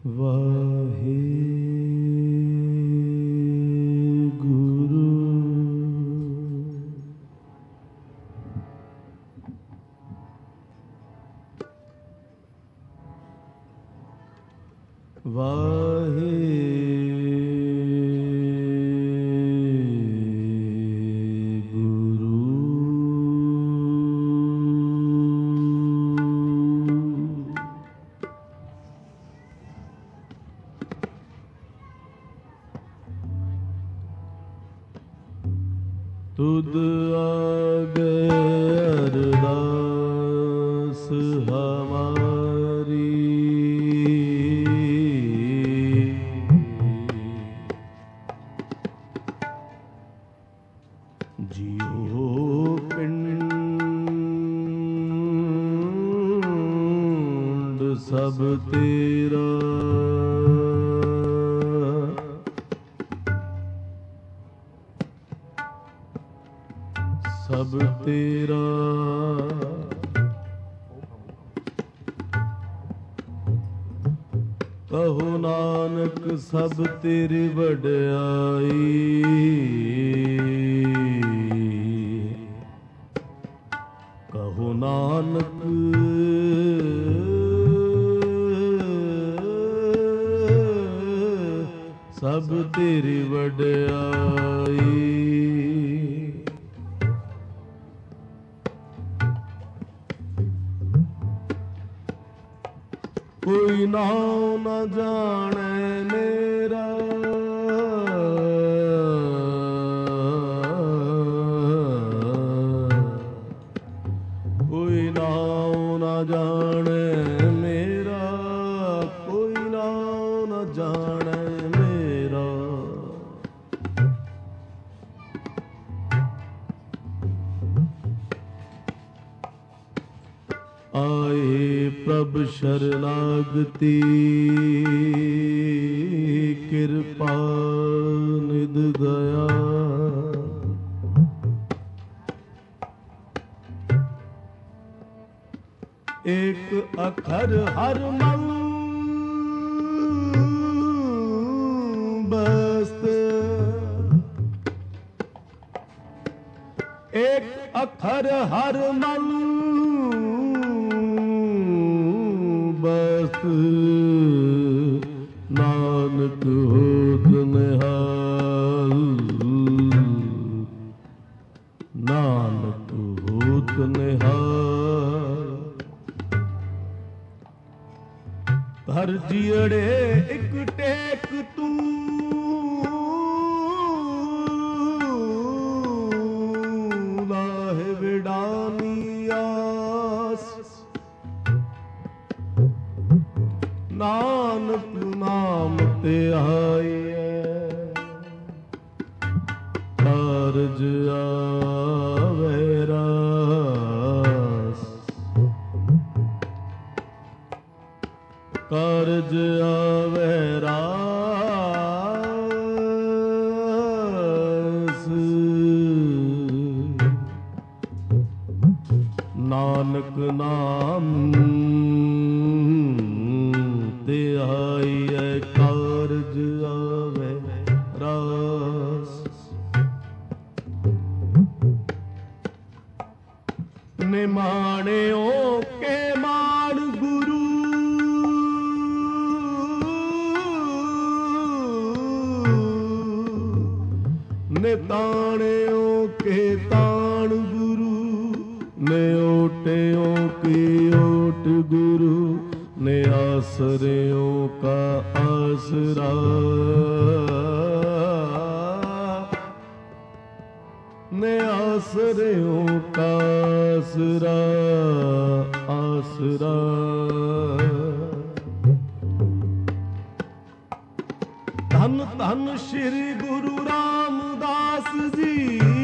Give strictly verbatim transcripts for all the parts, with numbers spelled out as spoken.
ਵਾਹਿਗੁਰੂ ਵਾਹਿਗੁਰੂ ਤੁਧ ਆਗੇ ਅਰਦਾਸ ਹਮਾਰੀ ਜੀਓ ਪਿੰਡ ਸਭ ਤੇਰਾ ਸਭ ਤੇਰਾ ਕਹੋ ਨਾਨਕ ਸਭ ਤੇਰੀ ਵਡਿਆਈ ਕਹੋ ਨਾਨਕ ਸਭ ਤੇਰੀ ਵਡਿਆਈ ਕੋਈ ਨਾਉ ਨ ਜਾਣੈ ਮੇਰਾ ਕੋਈ ਨਾਉ ਨ ਜਾਣੈ ਮੇਰਾ ਕੋਈ ਨਾਉ ਨ ਜਾਣੈ ਮੇਰਾ ਆਏ ਪ੍ਰਭ ਸ਼ਰਨਾਗਤੀ ਕਿਰਪਾ ਨਿਧ ਦਇਆ ਏਕ ਅਖਰ ਹਰ ਮਨ ਬਸਤ ਏਕ ਅਖਰ ਹਰ ਮਨ ਬਸਤ ਨਾਨਕ ਹੋਤ ਨਿਹਾਲ ਨਾਨਕ ਹੋਤ ਨਿਹਾਲ ਹਰ ਜੀੜੇ ਇੱਕ ਟੇਕ ਤੂੰ ਲਾਹੇ ਵਿਡਾਨੀ ਆਸ ਨਾਨਕ ਨਾਮ ਤੇ ਆਈਐ ਕਾਰਜ ਆਵੇ ਰਾਸ ਕਾਰਜ ਆਵੇ ਰਾਸ ਨਾਨਕ ਨਾਮ ਤੇ ਆਈਐ ਕਾਰਜ ਆਵੇ ਰਾਸ ਨਿਮਾਣਿਓ ਕੇ ਮਾਣ ਗੁਰੂ ਨਿਤਾਣਿਓ ਕੇ ਤਾਣ ਗੁਰੂ ਨੇ ਓਟਿਓ ਕੀ ਓਟ ਗੁਰੂ ਨੇ ਆਸਰਿਓ ਕਾ ਆਸਰਾ ਨੇ ਆਸਰਿਓ ਕਾ ਆਸਰਾ ਆਸਰਾ ਧੰਨ ਧੰਨ ਸ਼੍ਰੀ ਗੁਰੂ ਰਾਮਦਾਸ ਜੀ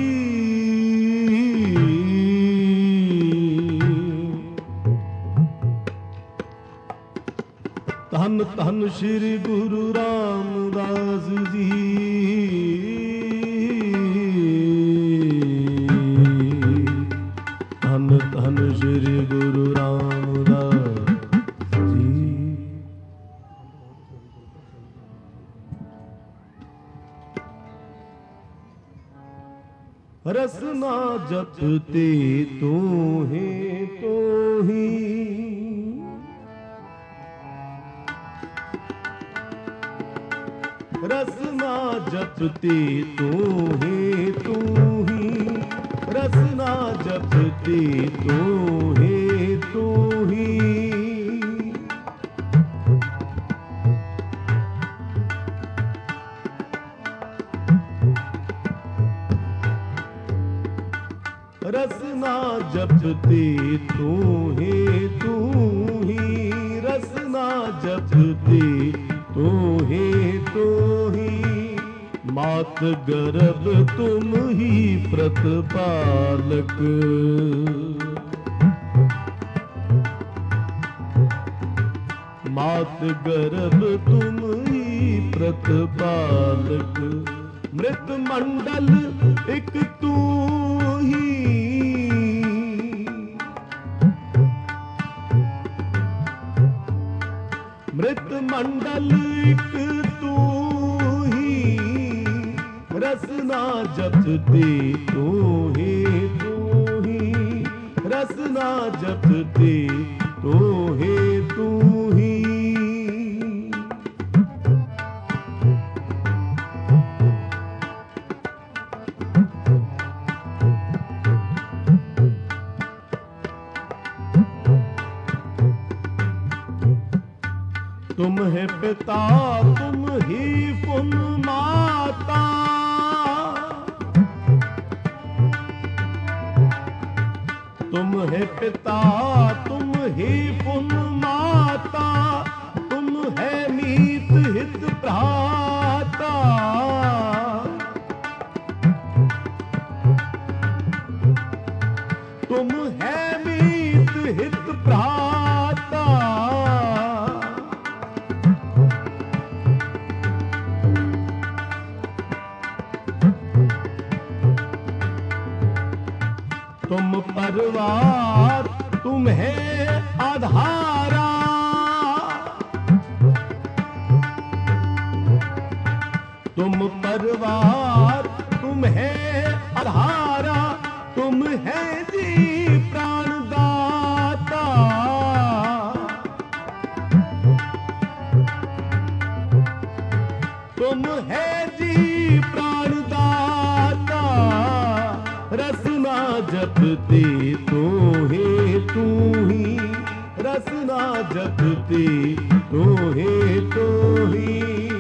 ਧੰਨ ਧੰਨ ਸ਼੍ਰੀ ਗੁਰੂ ਰਾਮਦਾਸ ਜੀ ਧੰਨ ਧੰਨ ਸ਼੍ਰੀ ਗੁਰੂ ਰਾਮਦਾਸ ਜੀ रसना जपते तू ही तू ही। रसना जपते तू ही तू ही। रसना जपते तू ही तू ही। रसना जपते तू ही तू ही। रसना जपते तू ही तू ही। मात गर्भ तुम ही प्रतिपालक। मात गर्भ तुम ही प्रतिपालक। मृत मंडल एक तू ही। मृत मंडल एक तू ही। रसना जपते तू ही तू ही। रसना जपते तू ही तू ही। तुम है पिता तुम ही पुन माता। तुम है पिता तुम ही पुन माता। तुम है मीत हित भ्राता। तुम है मीत हित भ्राता। तुम परवार तुम है आधारा। तुम परवार तुम है आधारा। तुम है जी प्राणदाता। तुम है जी प्राणदाता। रसना जपते तू ही तू ही। रसना जपते तू ही तू ही।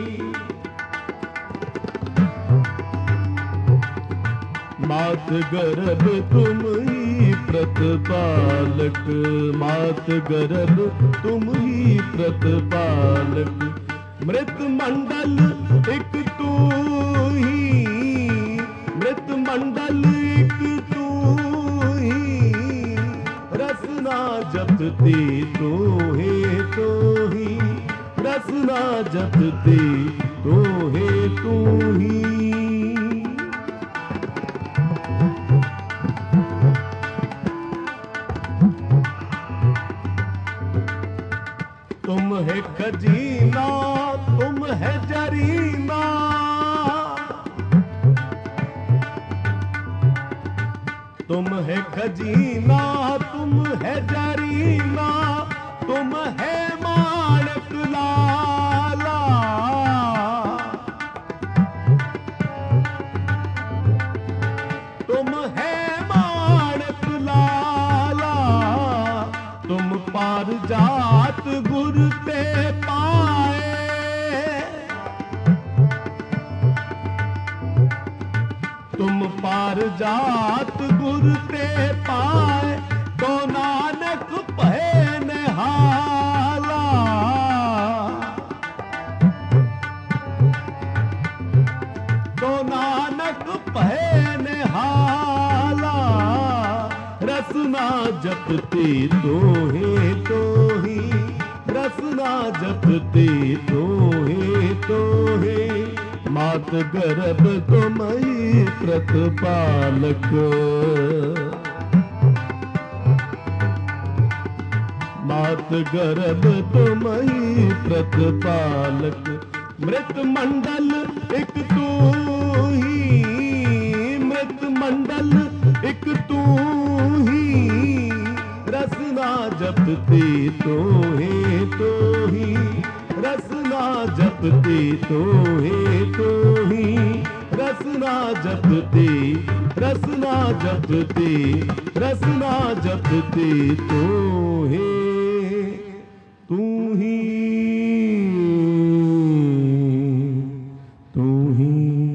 मात गर्भ तुम ही प्रतिपालक। मात गर्भ तुम ही प्रतिपालक। मृत मंडल एक तू ही। मृत मंडल एक तू ही। रसना जपते तू ही तू ही। रसना जपते तू ही तू ही। तुम है खजीना तुम है जरीना। तुम है खजीना तुम है जरीना। तुम है माणक लाला। तुम है माणक लाला। तुम पार जात गुर ते पाए। तुम पार जात गुर ते पाए। तो नानक पहे निहाला। तो नानक पहे निहाला। रसना जपते तू ही तू ही। रसना जपते तू ही तू ही। मात गर्भ तुम ही प्रतिपालक। मात गर्भ तुम ही प्रतिपालक। मृत मंडल एक तू ही। मृत मंडल एक तू ही, रसना जपते तो है तो ही, रसना जपते तो है तो ही, रसना जपते, रसना जपते, रसना जपते तो है तू ही, तू ही।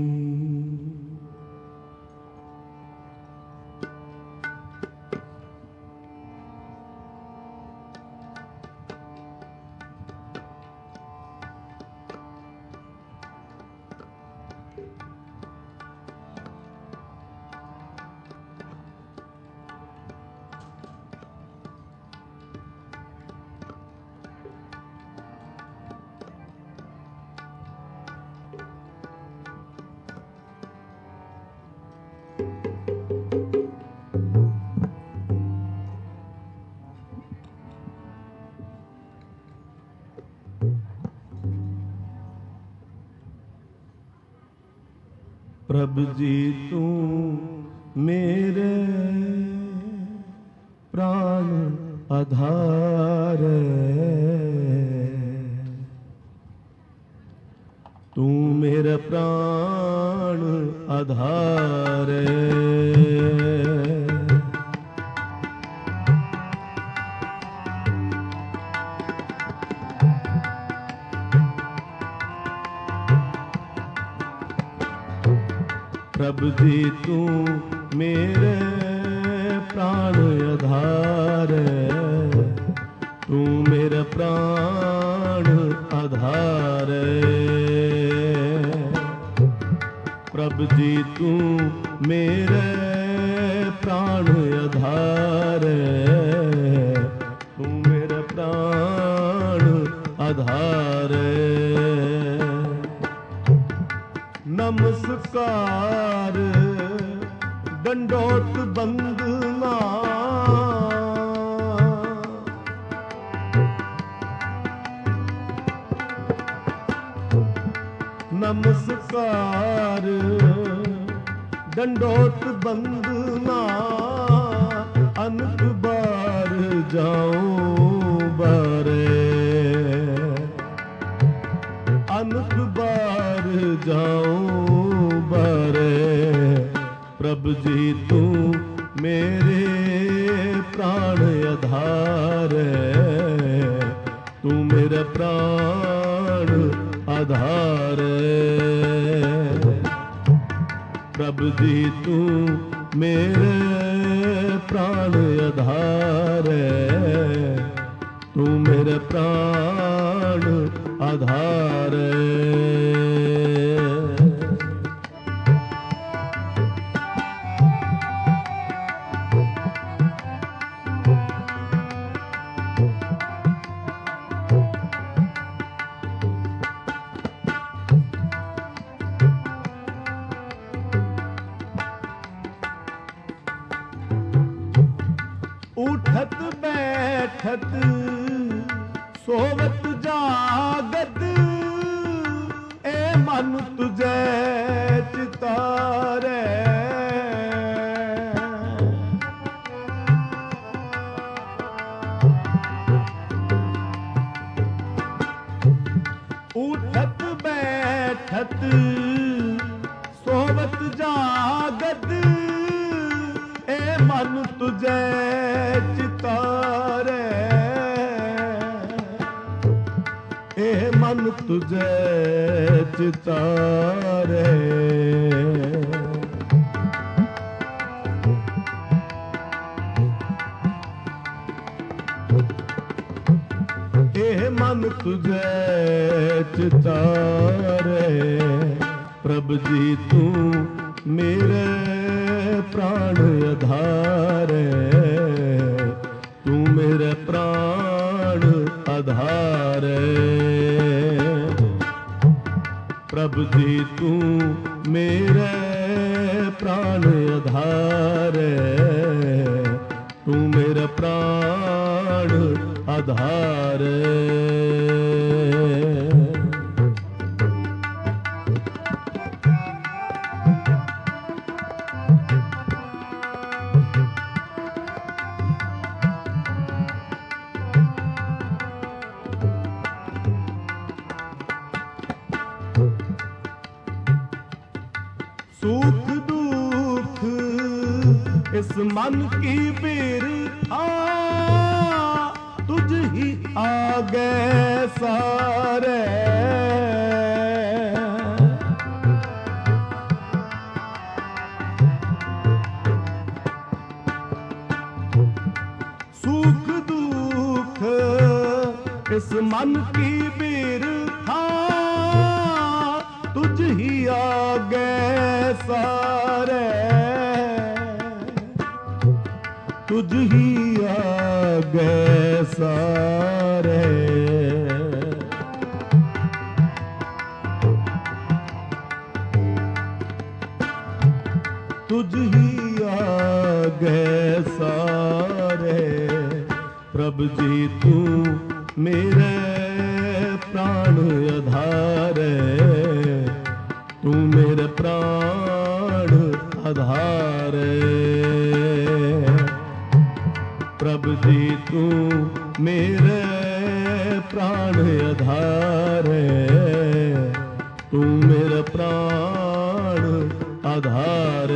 प्रभु जी तू मेरे प्राण आधार, तू मेरा प्राण आधार। प्रभु जी तू मेरे प्राण आधार, तू मेरा प्राण आधार। प्रभु जी तू मेरे प्राण आधार, तू मेरा प्राण आधार। नमस्कार दंडोत बंदना, नमस्कार दंडोत बंदना, अनक बार जाऊं बारे, अनक बार जाऊं बारे। प्रभु जी तू मेरे प्राण आधार, तू मेरा प्राण आधार। प्रभु जी तू मेरे प्राण आधार, तू मेरा प्राण आधार। उठत बैठत सोवत जागत, ए मन तुझे चितारे। उठत बैठत सोवत जागत, ए मन तुझे चितारे, ए मन तुझे चितारे। ए मन तुझे चितारे। प्रभु जी तू मेरे प्राण आधार, तू मेरे प्राण आधार। प्रभु जी तू मेरे प्राण आधार, तू मेरा प्राण आधार। सुख दुख इस मन की बिरथा, तुझ ही आगे सारे। सुख दुख इस मन की बिरथा, तुझ ही आगे सारे। तुझ ही आगे सारे। तुझ ही आगे सारे। प्रभु जी तू मेरे प्राण आधार, तू मेरे प्राण आधार। प्रभु जी तू मेरे प्राण आधार, तू मेरे प्राण आधार।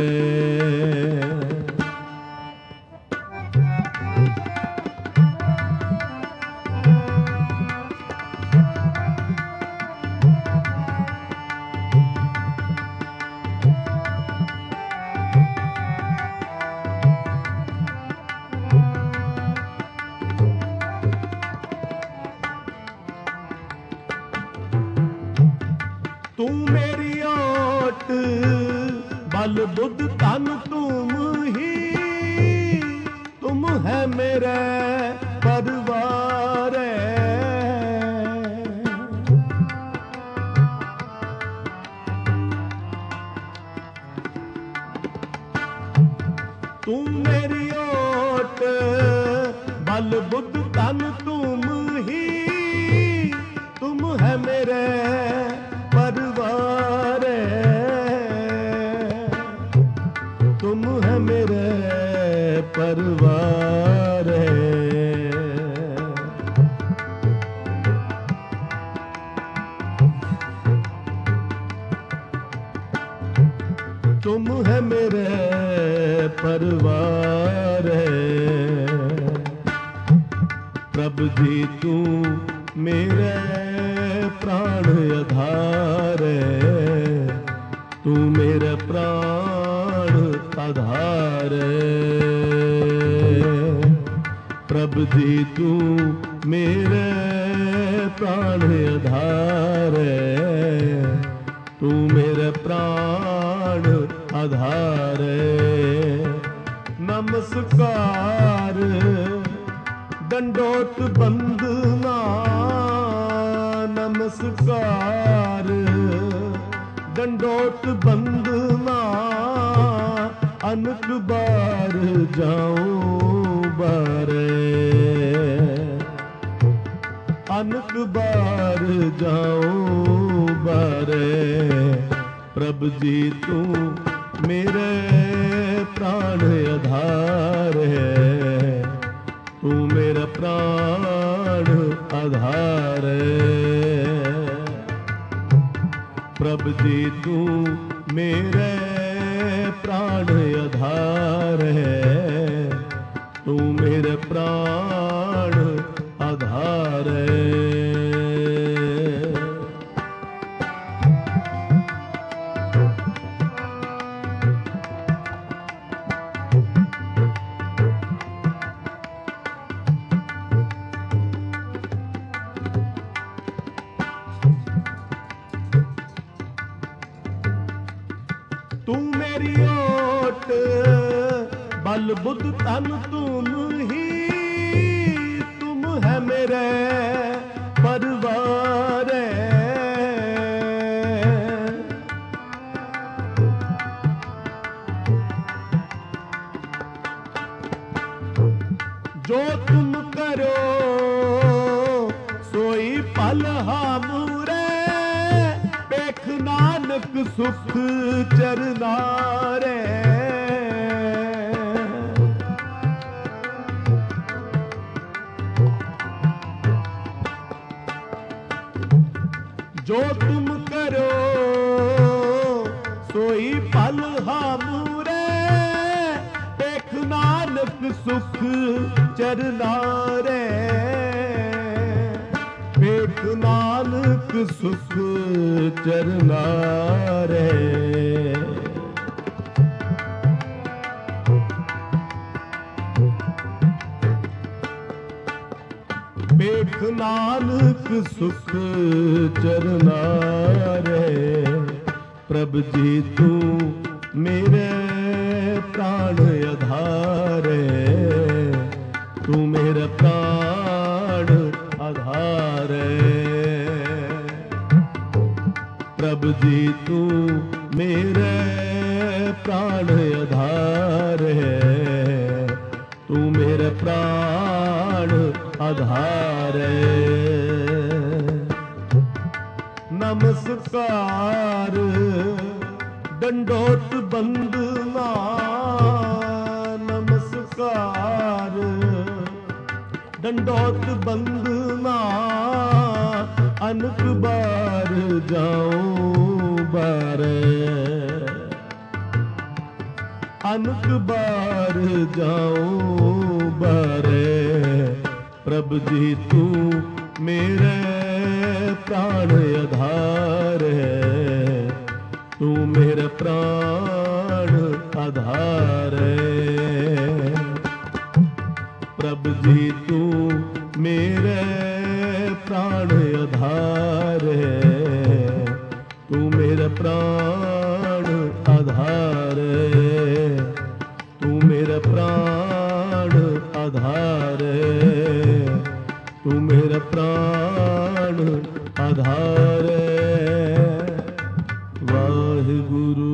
तू मेरी ओट बल बुद्ध तन तुम ही, तुम है मेरे परिवार। तू मेरी ओट बल बुद्ध तन तुम ही, तुम है मेरे परिवार। तुम है मेरे परिवार। तुम है मेरे परिवार। प्रभु जी तू मेरे प्राण आधार, तू मेरे प्राण आधार। प्रभु जी तू मेरे प्राण आधार, तू मेरे प्राण आधार। नमस्कार दंडोत बंदना, नमस्कार दंडोत बंदना। अनक बार जाऊं बारे, अनक बार जाऊं बारे। प्रभु जी तू मेरे प्राण आधार है, तू मेरा प्राण आधार। प्रभु जी तू मेरे प्राण आधार है, तू मेरे प्राण आधार। तू मेरी ओट बल बुद्ध तन तुम ही, तुम है मेरे परिवार। जो तुम करो सोई पल हमरे, पेख नानक सुख चरना रे। जो तुम करो सोई पल हामूरे देख नानक सुख चरना रे देख नानक सुख चरना रे देख नानक सुख चरना रे प्रभ जी तू मेरे प्राण आधार तू मेरे प्राण आधार प्रभ जी तू मेरे प्राण आधार तू मेरे प्राण आधार नमस्कार दंडोत बंदना नमस्कार दंडोत बंदना अनक बार जाऊं बारे अनक बार जाऊं बारे प्रभ जी तू मेरे प्राण आधार है तू मेरे प्राण आधार है प्रभ जी तू मेरे प्राण आधार है तू मेरे प्राण आधार है तू मेरे प्राण आधार है तू मेरे प्राण आधार वाहिगुरु।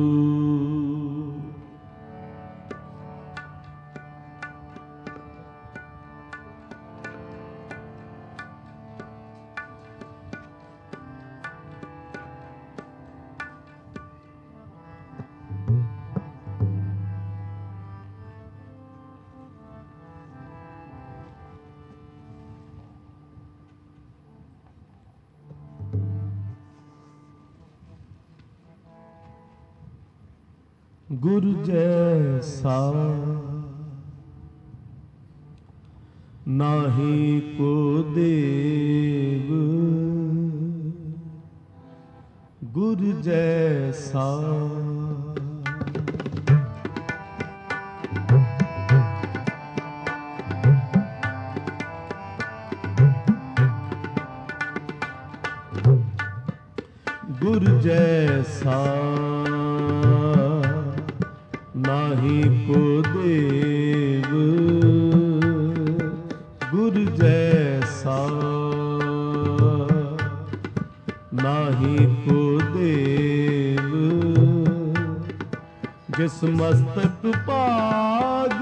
गुरु जैसा नाही को देव गुरु जैसा गुरु जैसा नाही को देव गुरु जैसा नाही को देव जिस मस्तक पाग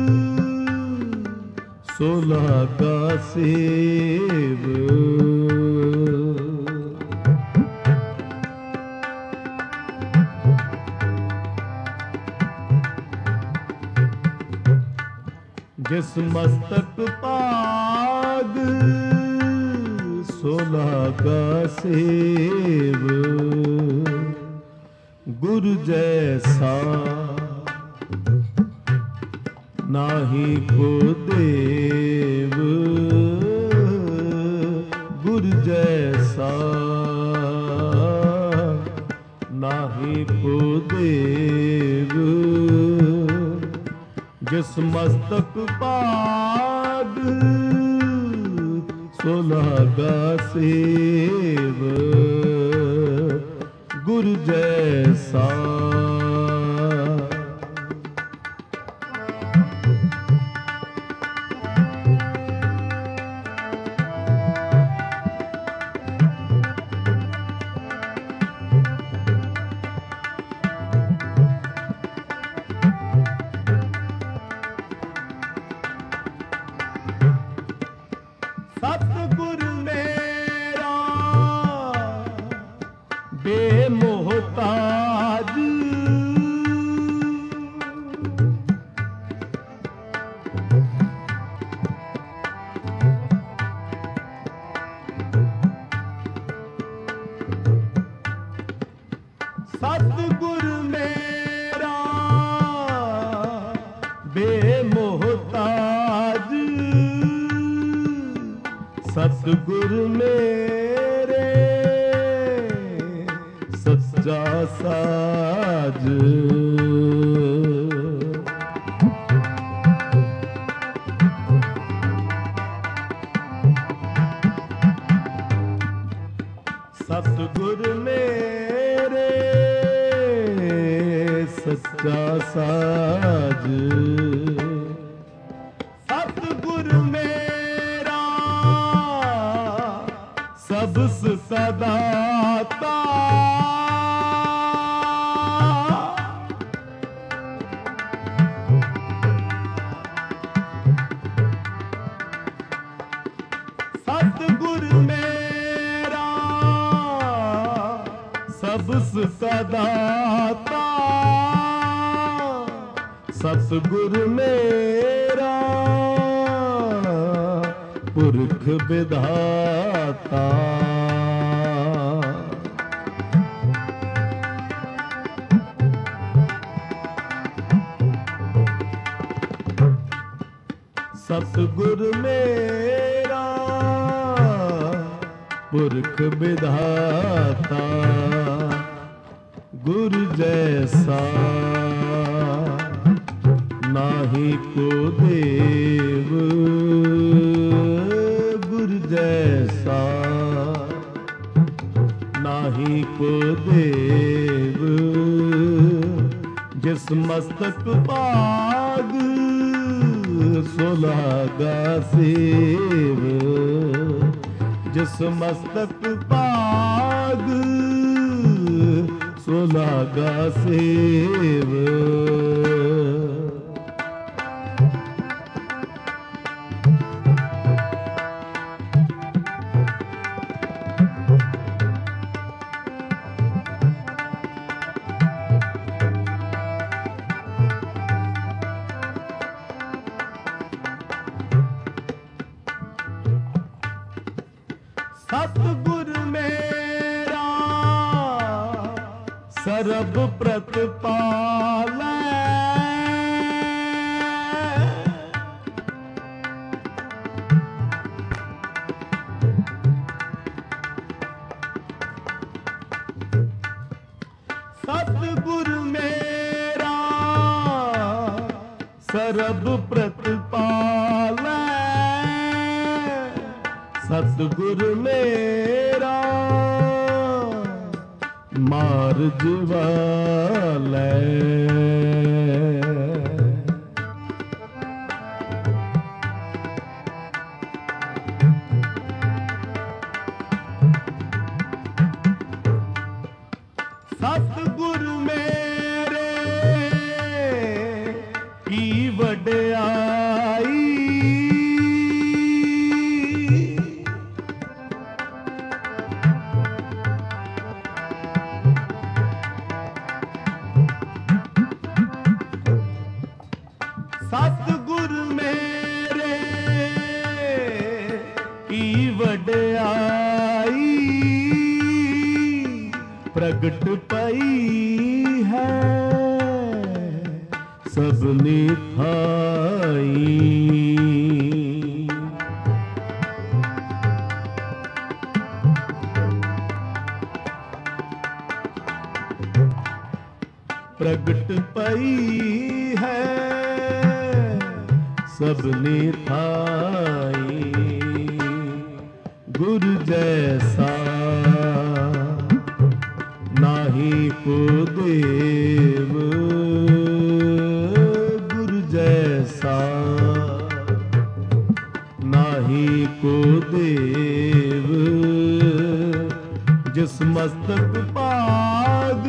सोलह का सेव जिस मस्तक पाग सोलह का सेव गुरु जैसा नाही को देव गुरु जैसा नाही को देव जिस मस्तक पाग सोलह का सेव गुरु जैसा सतगुरु मेरा बेमोहताज सतगुरु सतगुर मेरे सच्चा साज, सतगुर मेरे सच्चा साज, सतगुर मेरा सबस सदाता, सतगुर मेरा सबस सदाता, सतगुर मेरा पुरख विधाता, सतगुर मेरा पुरख विधाता, गुर जैसा नाहि को देव, गुर जैसा नाहि को देव, जिस मस्तक पाग सुलागा सेव, जिस मस्तक पाग सुलागा सेव, सतगुर मेरा सरब प्रतिपालै, सतगुर मेरा सरब प्रतिपालै, सतगुर मेरा मार्ग वालै, सतगुर मेरे की वड्याई, सतगुर मेरे की वड्याई, प्रगट पई है सबनी थाई, प्रगट पई है सबनी थाई, गुर जैसा नाहि को देव, गुर जैसा नाहि को देव, जिस मस्तक पाग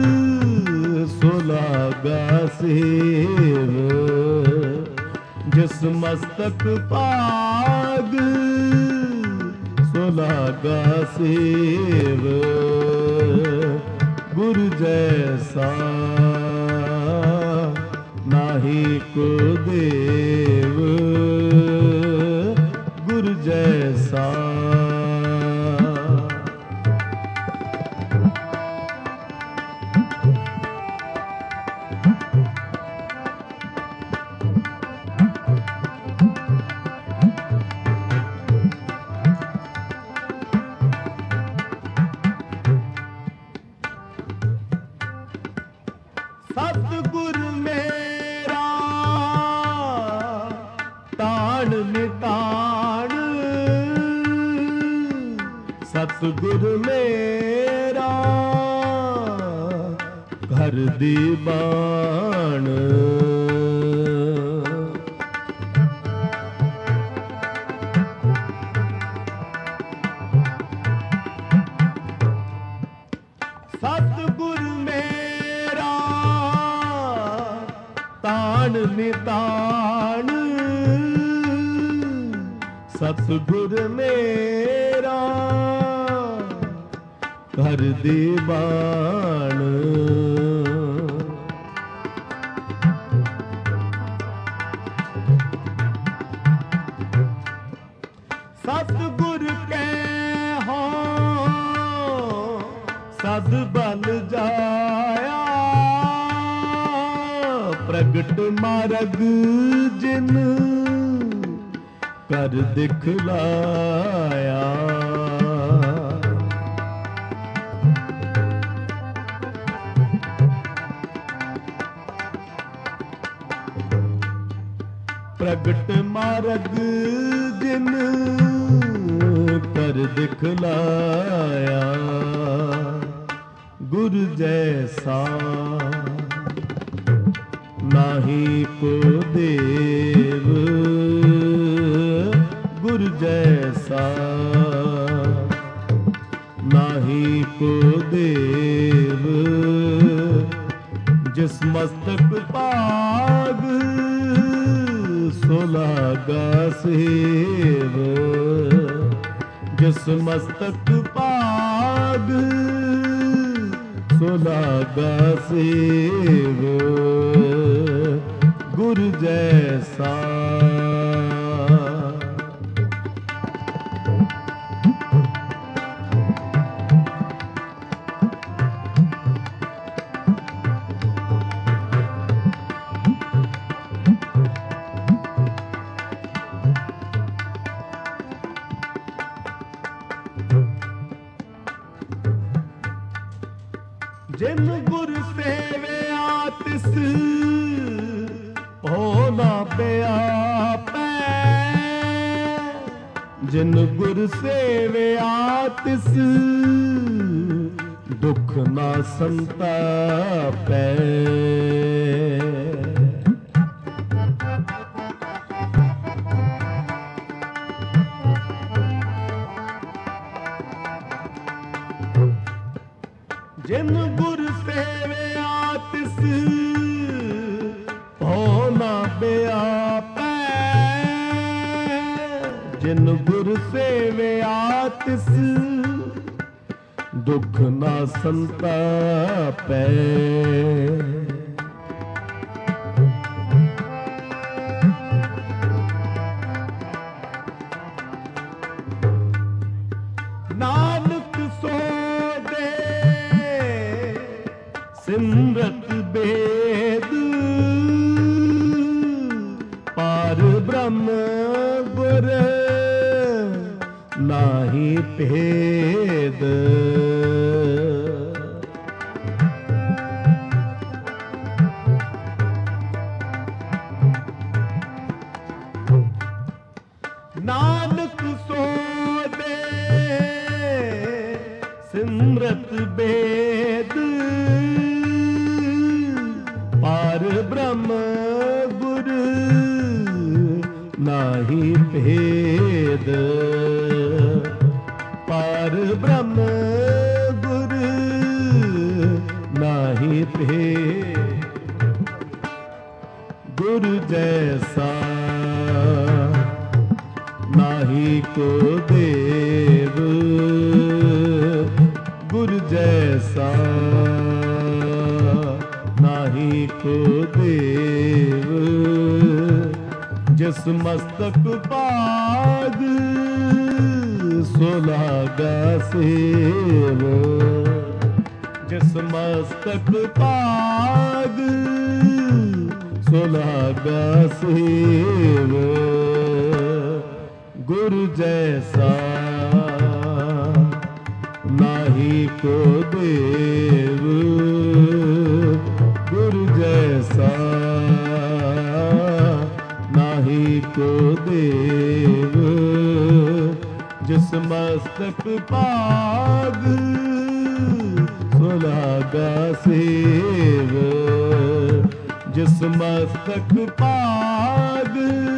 सुलागा सेव, जिस मस्तक पाग सुलागा सेव, गुर जैसा नाहि को देव, गुर जैसा ਸਤਿਗੁਰ ਮੇਰਾ ਘਰ ਦੀ ਬਾਣ। ਸਤਿਗੁਰ ਮੇਰਾ ਤਾਣ ਨਿਤਾਣ। ਸਤਿਗੁਰ ਮੇਰਾ ਘਰ ਦੀ ਬਾਣ। ਸਤਿਗੁਰ ਕੈ ਹੋ ਸਦ ਬਲ ਜਾਇਆ। ਪ੍ਰਗਟ ਮਾਰਗ ਜਿਨ ਕਰ ਦਿਖਲਾਇਆ। ਪ੍ਰਗਟ ਮਾਰਗ ਜਿਨ ਕਰ ਦਿਖਲਾਇਆ। ਗੁਰ ਜੈਸਾ ਨਾਹੀ ਕੋ ਦੇਵ। ਗੁਰ ਜੈਸਾ ਨਾਹੀ ਕੋ ਦੇਵ। ਜਿਸ ਮਸਤਕ ਭਾਗ ਸੋ ਲਾਗਾ ਸੇਵ। ਜਿਸ ਮਸਤਕ ਭਾਗ ਸੋ ਲਾਗਾ ਸੇਵ। ਗੁਰ ਜੈਸਾ ਜਿਨ ਗੁਰ ਸੇਵਿਆ ਤਿਸ ਹੋ ਨਾ ਪਿਆਪੈ। ਜਿਨ ਗੁਰ ਸੇਵਿਆ ਤਿਸ ਦੁਖ ਨਾ ਸੰਤਾਪੈ। ਜਿਨ ਗੁਰ ਸੇਵਿਆ ਤਿਸ ਭਉ ਨਾ ਬਿਆਪੈ। ਜਿਨ ਗੁਰ ਸੇਵਿਆ ਤਿਸ ਦੁਖ ਨਾ ਸੰਤਾਪੈ। ਨਾਨਕ ਸੋ ਸਿਮਰਤ ਬੇਦ ਪਾਰ ਬ੍ਰਹਮ ਗੁਰ ਨਾਹੀ ਭੇਦ। ਨਾਨਕ ਸੋ ਦੇ ਸਿਮਰਤ ਬੇਦ ਪਾਰ ਬ੍ਰਹਮ ਗੁਰ ਨਾਹੀ ਭੇਦ। ਪਾਰ ਬ੍ਰਹਮ ਗੁਰ ਨਾਹੀ ਭੇਦ। ਗੁਰ ਜੈਸਾ ਨਾਹੀ ਕੋ ਦੇਵ। ਗੁਰ ਜੈਸਾ ਨਾਹੀ ਕੋ ਦੇਵ। ਜਿਸ ਮਸਤਕ ਭਾਗ ਸੋ ਲਾਗਾ ਸੇਵ। ਜਿਸ ਮਸਤਕ ਭਾਗ ਸੋ ਲਾਗਾ ਸੇਵ। ਗੁਰ ਜੈਸਾ ਨਾਹੀ ਕੋ ਦੇਵ। ਗੁਰ ਜੈਸਾ ਨਾਹੀ ਕੋ ਦੇਵ। जिस मस्तक पाग सुलागा सेव, जिस मस्तक पाग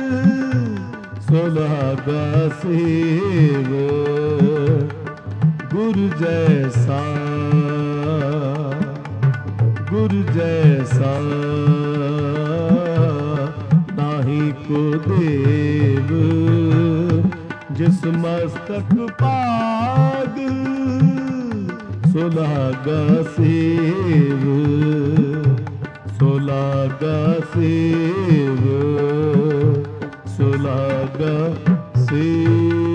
सुलागा सेव, गुरु जैसा गुरु जैसा नाही को देव, जिस मस्तक पाग सुलागा सेव, सुलागा सेव, सुलागा सेव।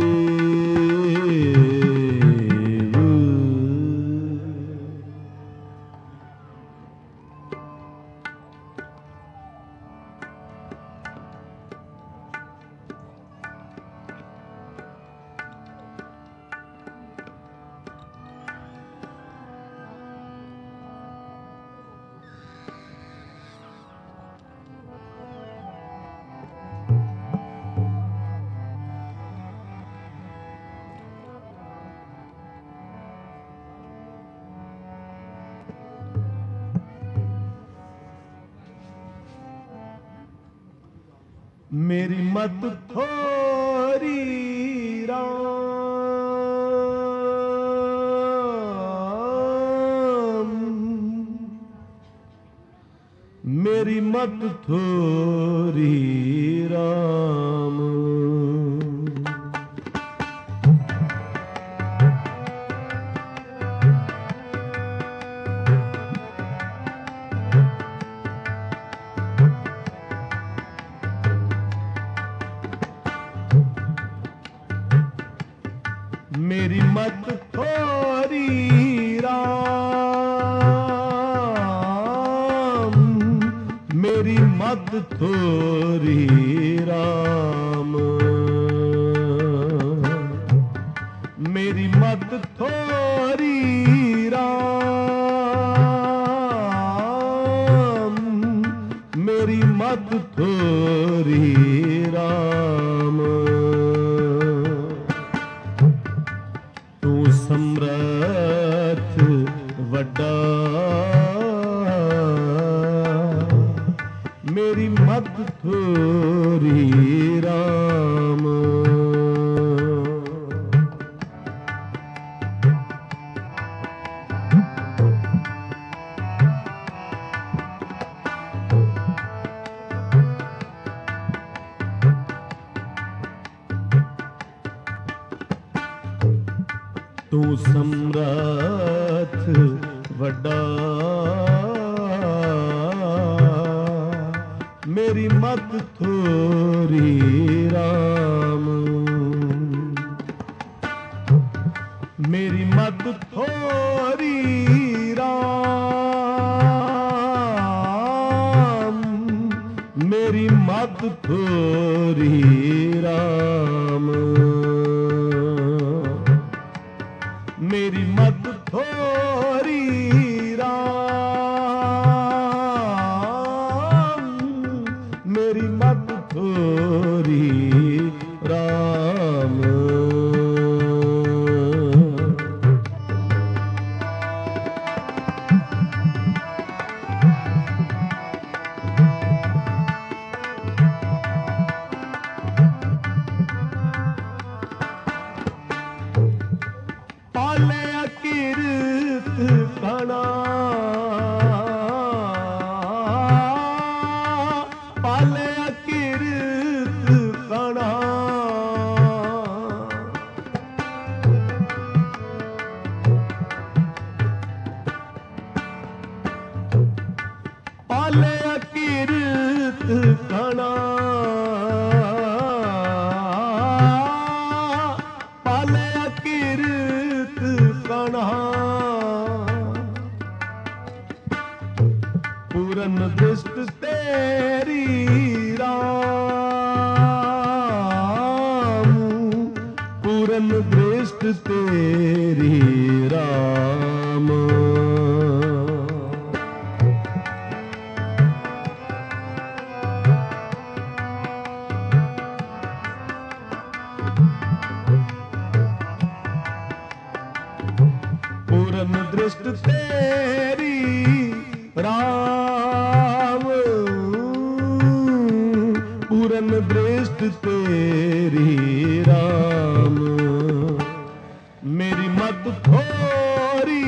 मेरी मत थोरी राम, मेरी मत थोरी राम, मेरी मत थोरी राम, मेरी मत थोरी राम, मेरी मत थोरी राम, मेरी मत थोरी राम, समर्थ वड्डा मेरी मत थोरी राम, तू समर्थ वड्डा मेरी मत थोरी राम, मेरी मत थोरी राम, मेरी मत थोरी राम, मेरी मत थोरी राम, मेरी मत थोरी राम, पाले किरत कणा, पाले किरत कणा, पाले किरत कणा, पाले किरत कणा, पूरन दृष्ट तेरी राम, पूरन दृष्ट तेरी राम, दृष्ट तेरी राम, पूरन दृष्ट तेरी राम, मेरी मत थोरी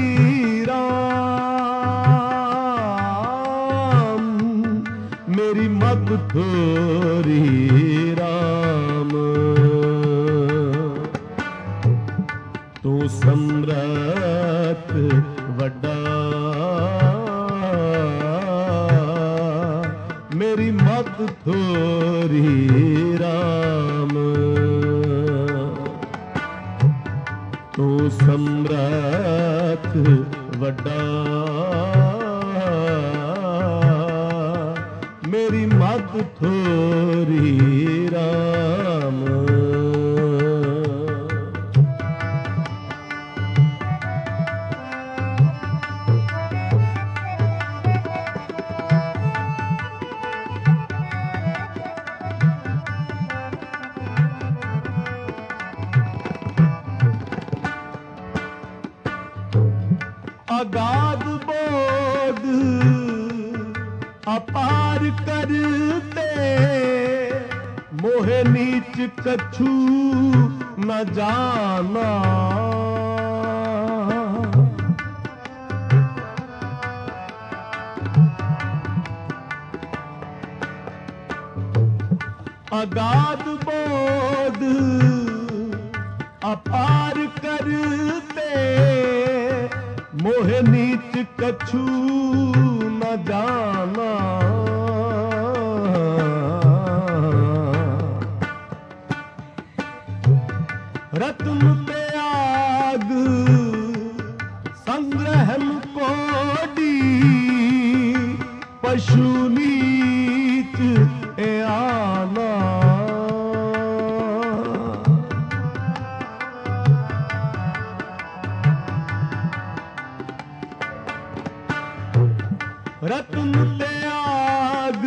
राम, मेरी मत थोरी राम, तू सम्राट वड्डा, मेरी मत थोरी राम, तू सम्राट वड्डा, मेरी मत थोरी राम। अगाध बोध अपार करते, मोहे नीच कछु न जाना, अगाध बोध अपार करते, मोहे नीच कछु न जाना, रत्न त्याग संग्रहन कोडी, पशु नीच ए आना, रत्न त्याग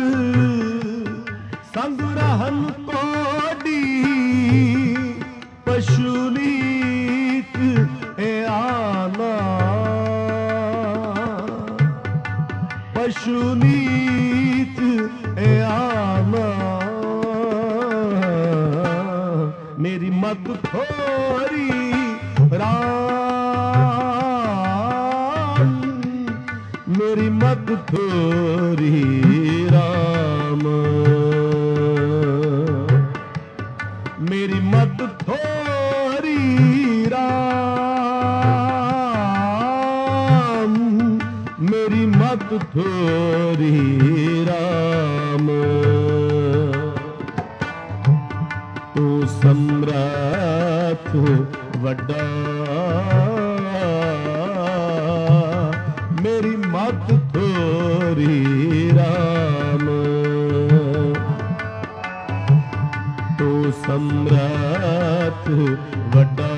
संग्रहन कोडी, पशु नीच ए आना, पशु नीच ए आना, मेरी मत थोरी राम, मेरी मत थोरी राम, मेरी मत थोरी राम, मेरी मत थोरी राम, तू सम्राट वड्डा, मेरी मत थोरी राम, तू सम्राट वड्डा,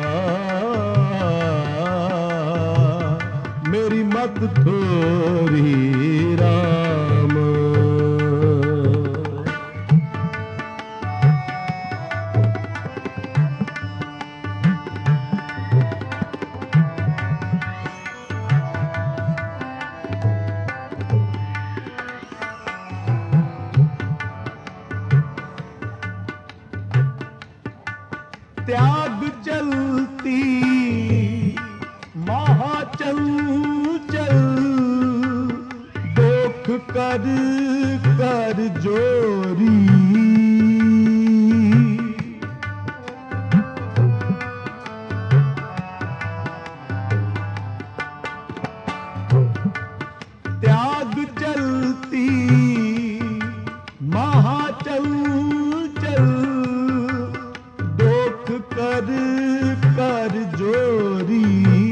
मेरी मत थोरी राम। त्याग चलती महाचंचल, दोख कर कर जोरी, त्याग चलती महाचंचल, कर कर जोरी,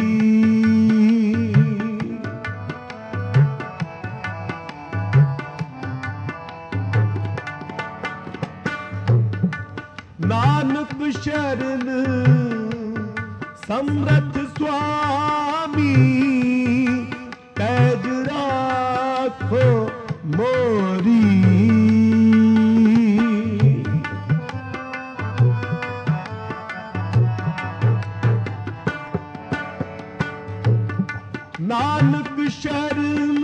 नानक शरण समर्थ स्वामी, कैद राखो मोरी, नानक शरण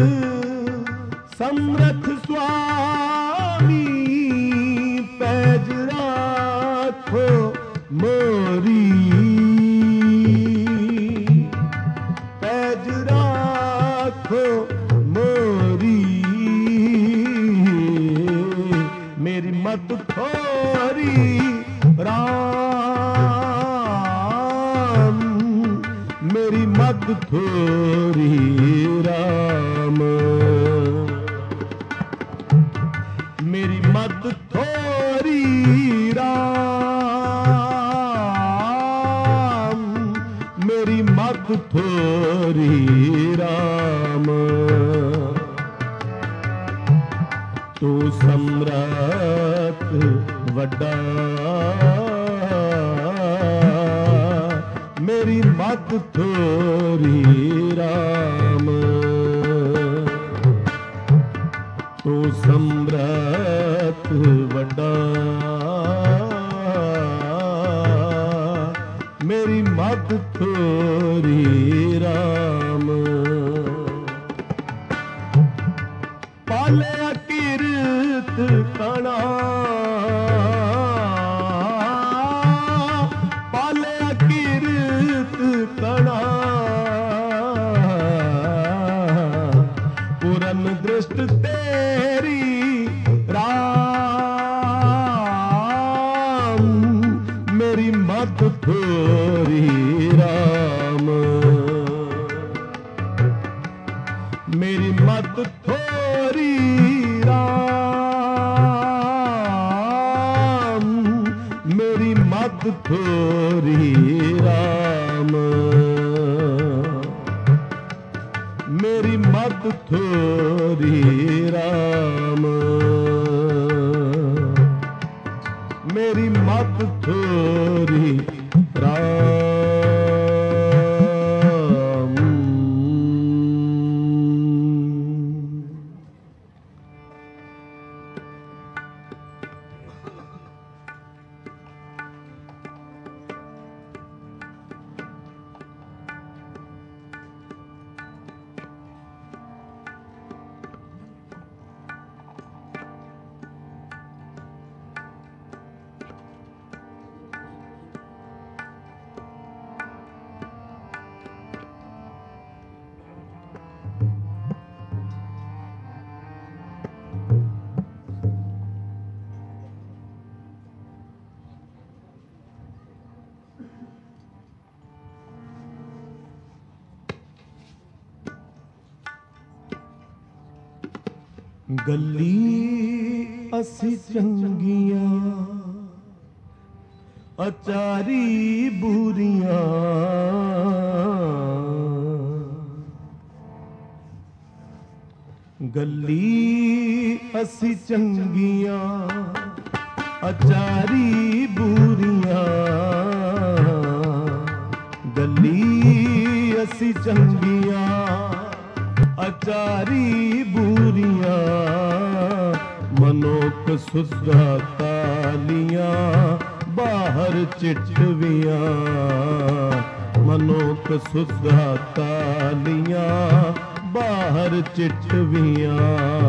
समरथ स्वामी पैज राखो मोरी पैज राखो मोरी मेरी मत थोरी राम मेरी मत थोरी राम मेरी मत थोरी राम मेरी मत थोरी राम तू सम्राट वड्डा मेरी मत थोरी राम तू सम्राट वड्डा मेरी मत थोरी राम पाले कीरत कणा पाले कीरत कणा पूरन दृष्ट तेरी राम मेरी मत थोरी राम मेरी मत थोरी राम मेरी मत थोरी राम मेरी मत थोरी राम मेरी मत थोरी राम गली असी चंगियां अचारी बुरियां गली असी चंगियां अचारी बुरियां गली असी चंगियां अचारी बुरियां मनोक सुधा कालियां बाहर चिटवियां मनोक सुधा कालियां बाहर चिटवियां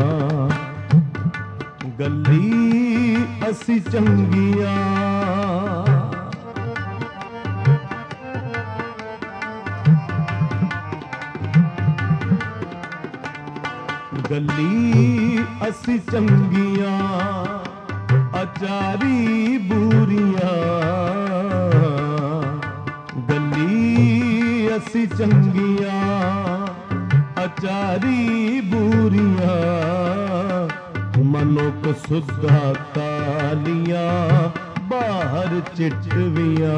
गली असी चंगियां गली असी चंगियां अचारी बुरियां गली असी चंगियां अचारी बुरियां मनोक सुधा कालियां बाहर चिटवियां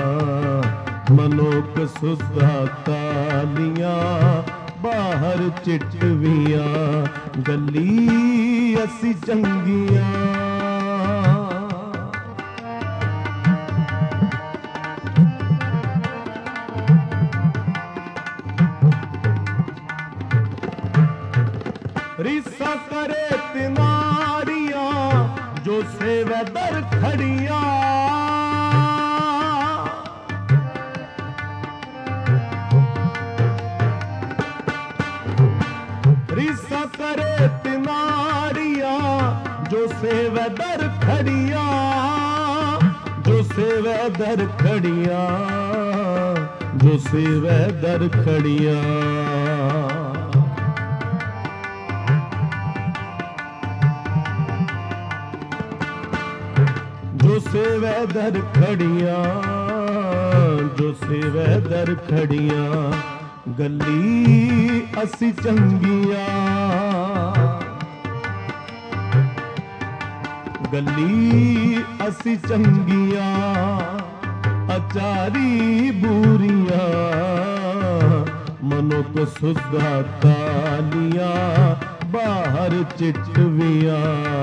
मनोक सुधा कालियां बाहर चिटवियां गली असी चंगियां रिसा करे तिनारियां जो सेवे दर खड़ियां ਰੀਸਾ करे तिनारिया जो सेवे दर खड़िया जो सेवे दर खड़िया जो सेवे दर खड़िया जो सेवे दर खड़िया जो सेवे दर खड़िया गली असी चंगिया गली असी चंगिया अचारी बूरिया मनुख सुधा तालिया बाहर चिटविया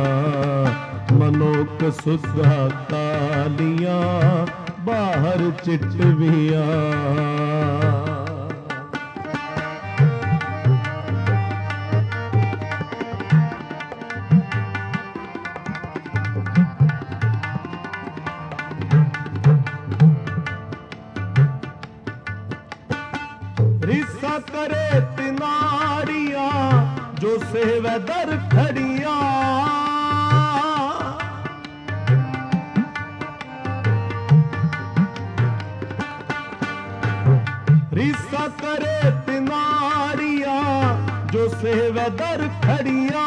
मनुख सुधा तालिया बाहर चिटविया रीसा करे तिनारिया जो सेवे दर खड़िया रीसा करे तिनारिया जो सेवे दर खड़िया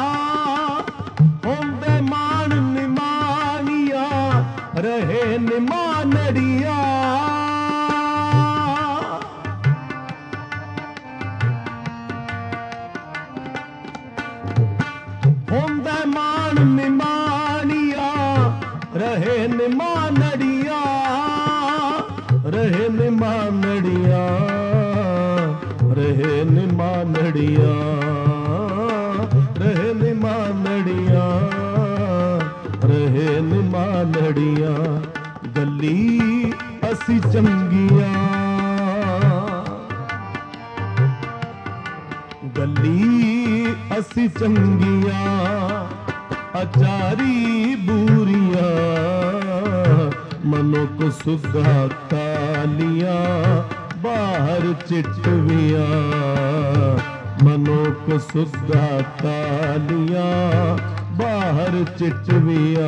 होंदे मान निमानिया रहे निमानड़िया होंदे मान निमानिया रहे निमानड़िया रहे निमानड़िया रहे निमानड़िया रहे निमानड़िया रहे निमानड़िया गली असी चंगिया गली असी चंगिया अचारी बूरिया मनुख सुधा तालिया बाहर चिटविया मनुख सुधा तालिया बाहर चिटविया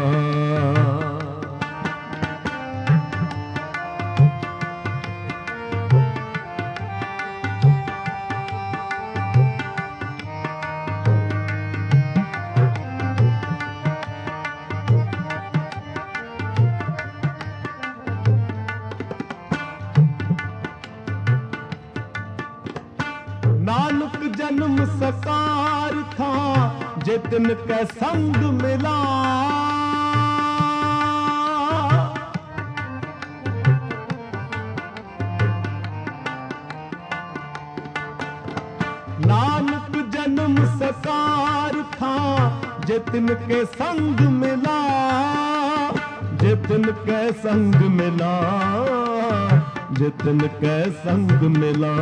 नानक जन्म सकार था जितन के संग मिला नानक जन्म सकार था जितन के संग मिला जितन के संग मिला जितन के संग मिला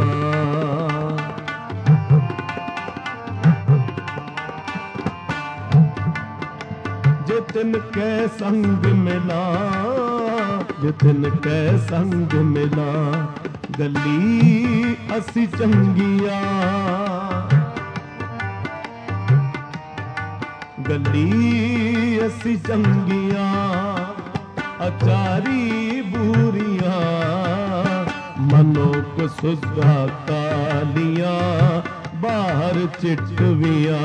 जितन के संग मिला जितन के संग मिला गली असी चंगिया गली असी चंगिया अचारी बूरिया मनुख सुधा तालिया बाहर चिटविया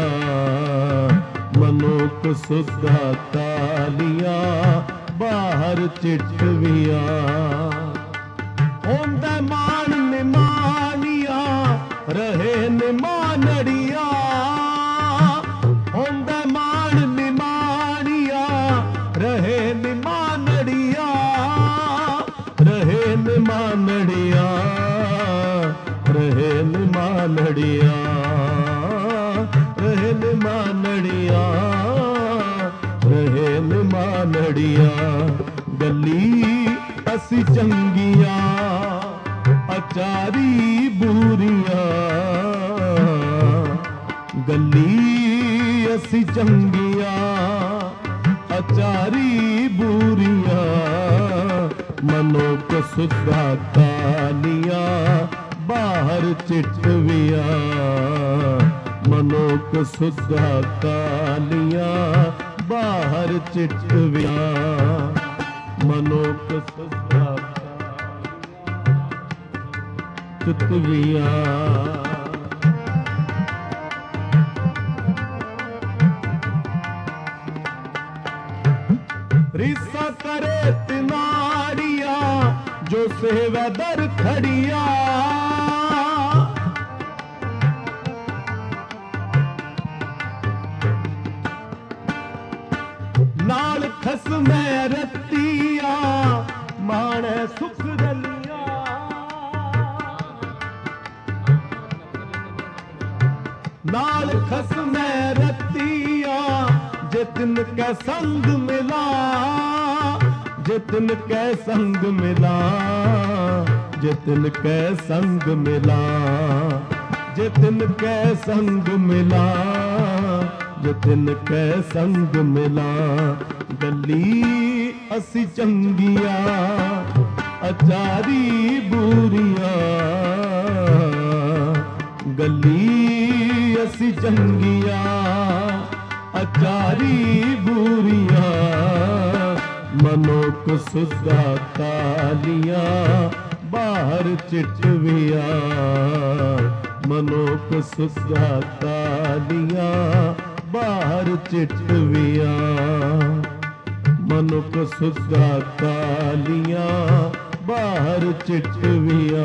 मनुख सुधा तालिया बाहर चिटविया होंदे मान निमानिया रहे निमानड़िया होंदे मान निमानिया रहे निमानड़िया रहे निमानड़िया रहे निमानड़िया रहे निमानड़िया रहे निमानड़िया गली असी चंगिया अचारी बूरिया गली असी चंगिया अचारी बूरिया मनुख सुधा तालिया बाहर चिटविया ਮਨੋਕ ਸੁਧਾ ਕਾਲੀਆਂ ਬਾਹਰ ਚਿਤਵਿਆ ਮਨੋਕ ਸੁਧਾ ਚਿਤਵਿਆ ਰੀਸਾ करे तिनारिया जो सेवा दर खड़िया नाल खसमै रतिया माणे सुख रलिया नाल खसमै रतिया जितन कै संग मिला जितन कै संग मिला जितन कै संग मिला जितन कै संग मिला जितन कै संग मिला गली असी चंगिया अचारी बूरिया गली असी चंगिया अचारी बूरिया मनोक सुधा कालिया बाहर चिटविया मनोक सुधा कालिया बाहर चिटविया मनुक सुधा कालिया बाहर चिटविया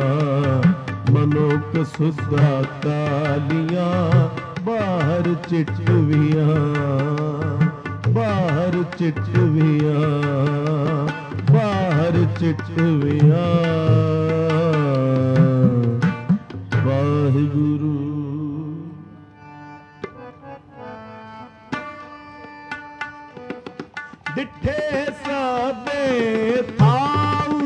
मनुक सुधा कालिया बाहर चिटविया बाहर चिटविया बाहर चिटविया वाहिगुरु डिठे सबे थाऊ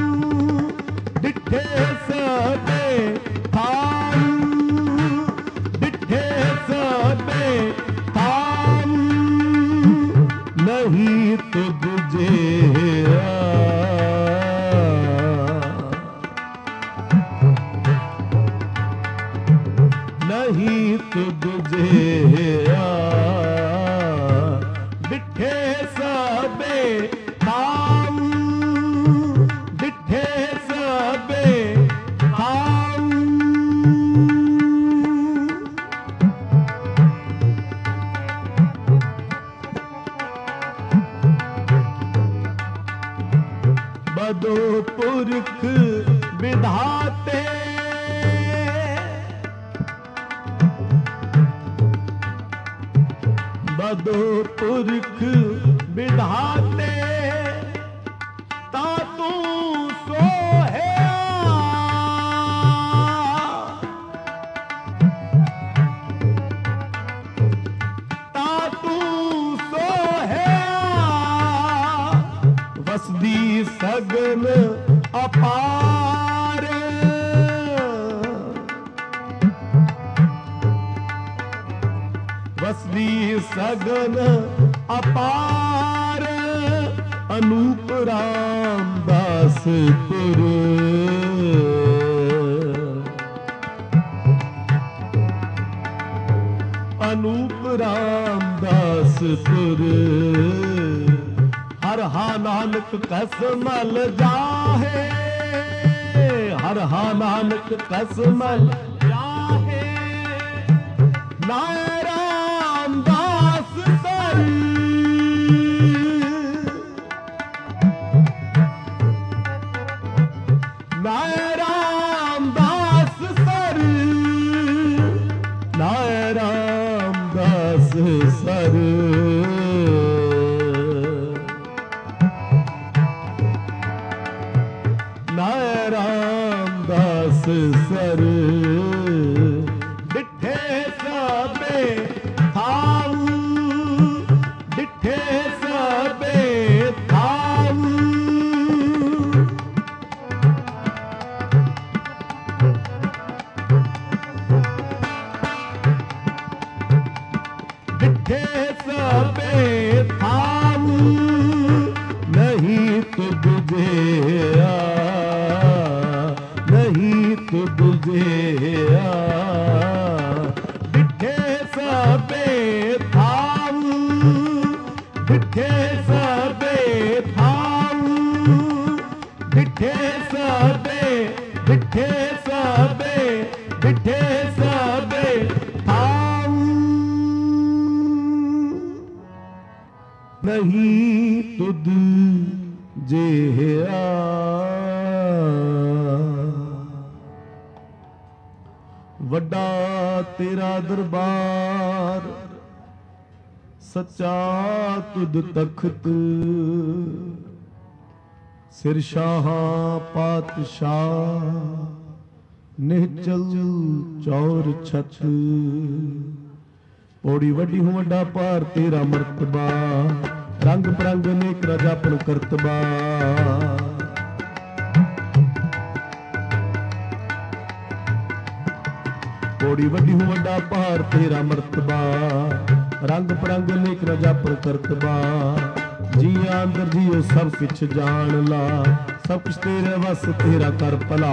डिठे सबे थाऊ डिठे सबे थाऊ नहीं तो तुझे नहीं तो तुझे डिठे सबे थाऊ डिठे सबे थाऊ बदो पुरख विधाते बदो पुरख विधाते ता तू सोहया ता तू सोहया वसदी सगन अपार वसदी सगन अपार अनूप रामदासपुर अनूप रामदासपुर हर हा नानक कस मल जाहे हर हा नानक कस मल जाहे नाय रामदास सर नाय रामदास सर नाय रामदास सर नाय रामदास सर डिठे सबे थाऊ डिठे सबे थाऊ डिठे सबे थाऊ नहीं तो तुझे नहीं तो तुझे ਵੱਡਾ ਤੇਰਾ ਦਰਬਾਰ, ਸੱਚਾ ਤੁਧ ਤਖਤ, ਸਿਰ ਸ਼ਾਹਾਂ ਪਾਤਸ਼ਾਹ, ਨਿਹਚਲ ਚੌਰ ਛਤ। ਪੌੜੀ ਵੱਡੀ ਹੋ ਵੱਡਾ ਭਾਰ ਤੇਰਾ ਮਰਤਬਾ, ਰੰਗ ਬਰੰਗ ਅਨੇਕ ਰਾਜਾਪਨ ਕਰਤਬਾ। ਪੌੜੀ ਵੱਡੀ ਹੋ ਵੱਡਾ ਭਾਰ ਤੇਰਾ ਮਰਤਬਾ, ਰੰਗ ਬਰੰਗ ਅਨੇਕ ਰਾਜਾਪਨ ਕਰਤਬਾ। ਜੀਆਂ ਅੰਦਰ ਜੀਓ ਸਭ ਕੁਛ ਜਾਣ ਲਾ, ਸਭ ਕੁਛ ਤੇਰੇ ਵਸ ਤੇਰਾ ਕਰ ਭਲਾ।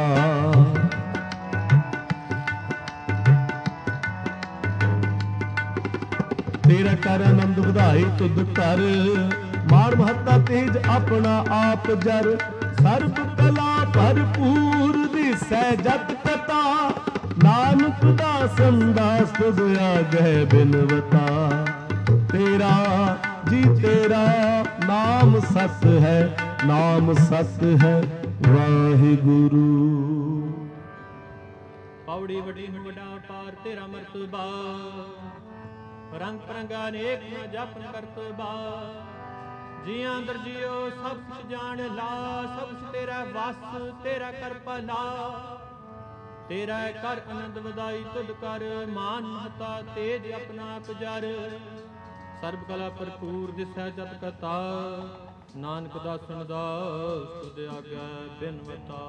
ਤੇਰਾ ਕਰ ਆਨੰਦ ਵਧਾਏ ਤੁਧ ਕਰ, ਮਾਣ ਮਹੱਤਾ ਤੇਜ ਆਪਣਾ ਆਪ ਜਰ। ਸਰਬ ਕਲਾ ਭਰਪੂਰ ਦਿਸੈ ਜਤ ਕਤਾ, ਨਾਨਕ ਦਾ ਸੰਦਾਸ ਤੁਧ ਆਗਹਿ ਬਿਨਵਤਾ। ਤੇਰਾ ਜੀ ਤੇਰਾ ਨਾਮ ਸਤ ਹੈ, ਨਾਮ ਸਤ ਹੈ ਵਾਹਿਗੁਰੂ। ਪੌੜੀ ਵੱਡੀ ਹੋ ਵੱਡਾ ਪਾਰ ਤੇਰਾ ਮਰਤਬਾ, ਰੰਗ ਪਰੰਗਾ ਅਨੇਕ ਜਪਨ ਕਰਤਬਾ। ਜੀਆਂ ਅੰਦਰ ਜੀਓ ਸਭ ਕੁਛ ਜਾਣ ਲਾ, ਸਭ ਕੁਛ ਤੇਰਾ ਵਸ ਤੇਰਾ ਕਰ ਭਲਾ। ਤੇਰਾ ਕਰ ਆਨੰਦ ਵਧਾਈ ਤੁਧ ਕਰ, ਮਾਨ ਮਹਤਾ ਤੇਜ ਆਪਣਾ ਆਪ ਜਰ। ਸਰਬ ਕਲਾ ਭਰਪੂਰ ਦਿਸੈ ਜਤ ਕਤਾ, ਨਾਨਕ ਦਾ ਸੁਣਦਾ ਤੁਧ ਆਗੈ ਬਿਨਵਤਾ।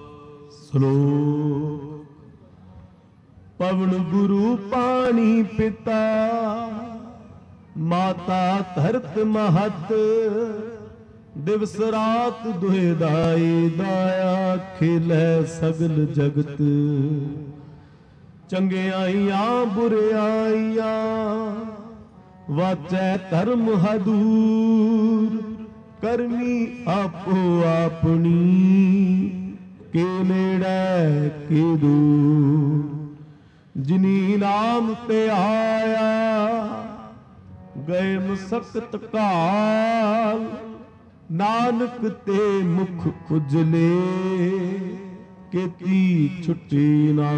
ਸ਼ਲੋਕ। ਪਵਨ ਗੁਰੂ ਪਾਣੀ ਪਿਤਾ, ਮਾਤਾ ਧਰਤ ਮਹਤ। ਦਿਵਸ ਰਾਤ ਦੁਹਿ ਦਾਈ, ਦਾਇਆ ਖਿਲੈ ਸਗਲ ਜਗਤ। ਚੰਗਿਆਈਆਂ ਬੁਰਿਆਈਆਂ, ਵਾਚੈ ਧਰਮ ਹਦੂਰ। ਕਰਮੀ ਆਪੋ ਆਪਣੀ, ਕੇ ਨੇੜੇ ਕੇ ਦੂਰ। ਜਿਨੀ ਨਾਮ ਤੇ ਆਇਆ, ਗਏ ਮੁਸਕਤ ਕਾਲ। ਨਾਨਕ ਤੇ ਮੁਖ ਉਜਲੇ, ਕੀਤੀ ਛੁੱਟੀ ਨਾ।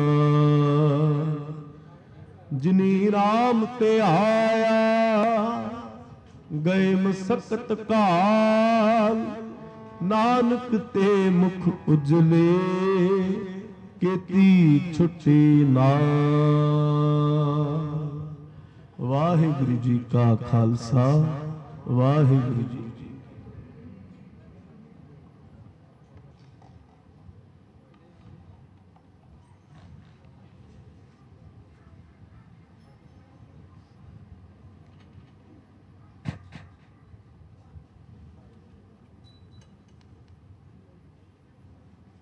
ਜਿਨੀ ਨਾਮ ਤੇ ਆਇਆ, ਗਏ ਮੁਸਕਤ ਕਾਲ। ਨਾਨਕ ਤੇ ਮੁਖ ਉਜਲੇ, ਕੀਤੀ ਛੁੱਟੀ ਨਾ। ਵਾਹਿਗੁਰੂ ਜੀ ਕਾ ਖਾਲਸਾ, ਵਾਹਿਗੁਰੂ ਜੀ